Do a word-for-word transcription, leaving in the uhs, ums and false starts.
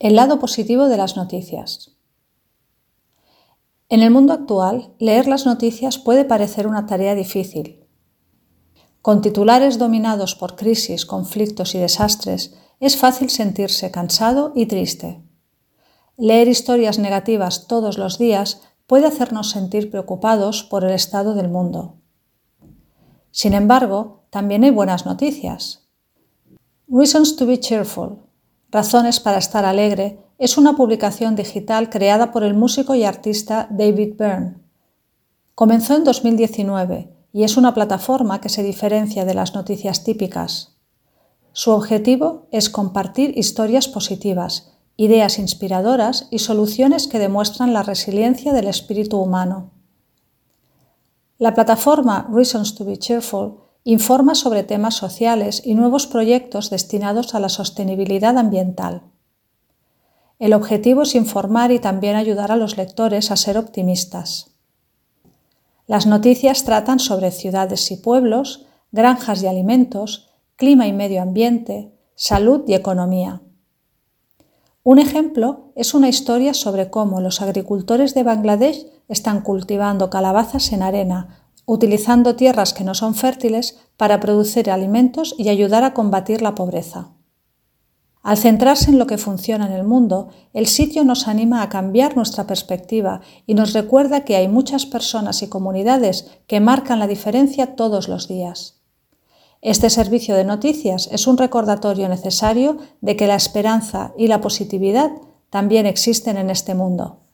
El lado positivo de las noticias. En el mundo actual, leer las noticias puede parecer una tarea difícil. Con titulares dominados por crisis, conflictos y desastres, es fácil sentirse cansado y triste. Leer historias negativas todos los días puede hacernos sentir preocupados por el estado del mundo. Sin embargo, también hay buenas noticias. Reasons to be cheerful, Razones para estar alegre, es una publicación digital creada por el músico y artista David Byrne. Comenzó en dos mil diecinueve y es una plataforma que se diferencia de las noticias típicas. Su objetivo es compartir historias positivas, ideas inspiradoras y soluciones que demuestran la resiliencia del espíritu humano. La plataforma Reasons to be Cheerful informa sobre temas sociales y nuevos proyectos destinados a la sostenibilidad ambiental. El objetivo es informar y también ayudar a los lectores a ser optimistas. Las noticias tratan sobre ciudades y pueblos, granjas y alimentos, clima y medio ambiente, salud y economía. Un ejemplo es una historia sobre cómo los agricultores de Bangladesh están cultivando calabazas en arena, utilizando tierras que no son fértiles para producir alimentos y ayudar a combatir la pobreza. Al centrarse en lo que funciona en el mundo, el sitio nos anima a cambiar nuestra perspectiva y nos recuerda que hay muchas personas y comunidades que marcan la diferencia todos los días. Este servicio de noticias es un recordatorio necesario de que la esperanza y la positividad también existen en este mundo.